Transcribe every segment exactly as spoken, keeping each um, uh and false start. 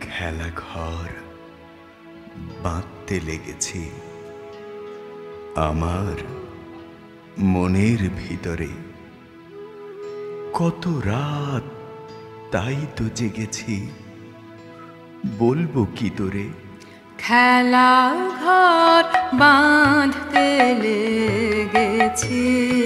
খেলা ঘর বাঁধতে লেগেছি আমার মনের ভিতরে। কত রাত তাই তো জেগেছি, বলবো কি তোরে। খেলা ঘর বাঁধতে লেগেছি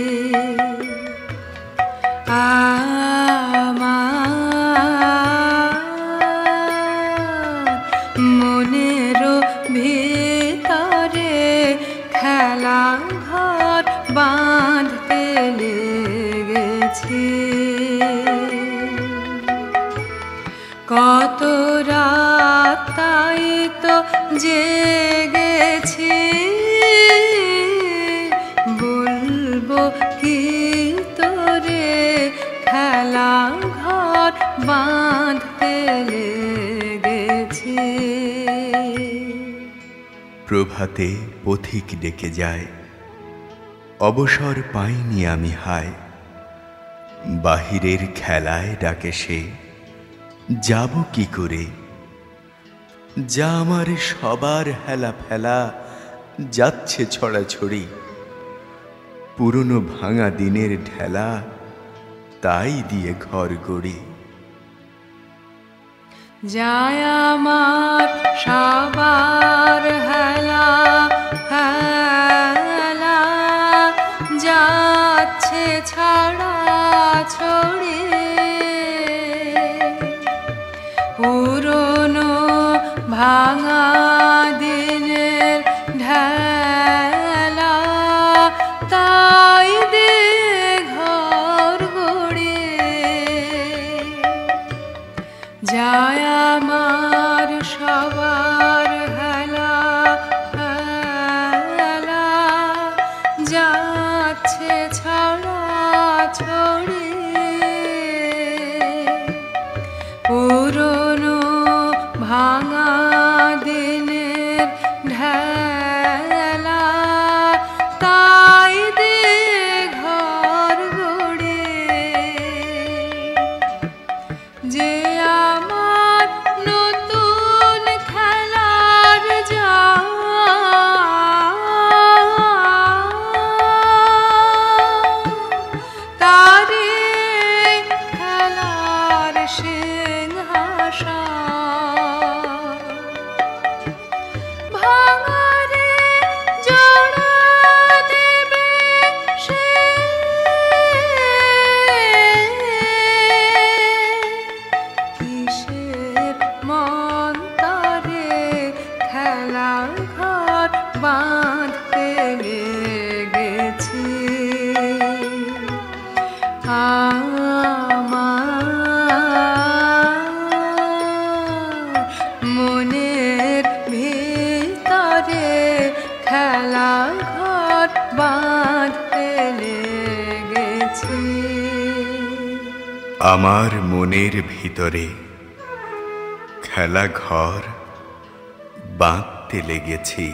আমার মনেরও ভিতরে। খেলা ঘর বাঁধতে লেগেছি কত রাত তাই তো জেগেছি, বলবো কি তোরে। খেলা ঘর বাঁধতে লেগেছি। প্রভাতে পথিক ডেকে যায়, অবসর পাইনি আমি হায়। বাহিরের খেলায় ডাকে সে, যাব কি করে। যা আমার সবার হেলা ফেলা যাচ্ছে ছড়াছড়ি। পুরনো ভাঙা দিনের ঢেলা তাই দিয়ে ঘর গড়ি। যায় আমার সবার হেলা হেলা যাচ্ছে ছাড়া ছড়ি। পুরনো ভাঙা দিনের ঢেলা তাই দে ঘর গড়ে। যায় আমার সবার হেলা হেলা যাচ্ছে ছাড়া ছড়ে। পুরনো ভাঙা দিনের ঢেলা তাই দে ঘর গড়ে। যে আমার নতুন খেলার জাল তারে খেলার সিংহাসন ভাঙারে জোড়া দেবে সে। কিসের মন্তরে খেলা ঘর বাঁধতে লেগেছি আমার মনের ভিতরে। খেলা ঘর বাঁধতে লেগেছি আমার মনের ভিতরে খেলা ঘর বাঁধতে লেগেছি।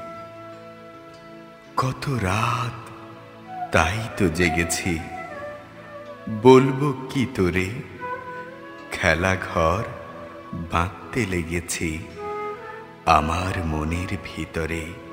কত রাত তাই তো জেগেছি, বলবো কি তোরে। খেলা ঘর বাঁধতে লেগেছি আমার মনের ভিতরে।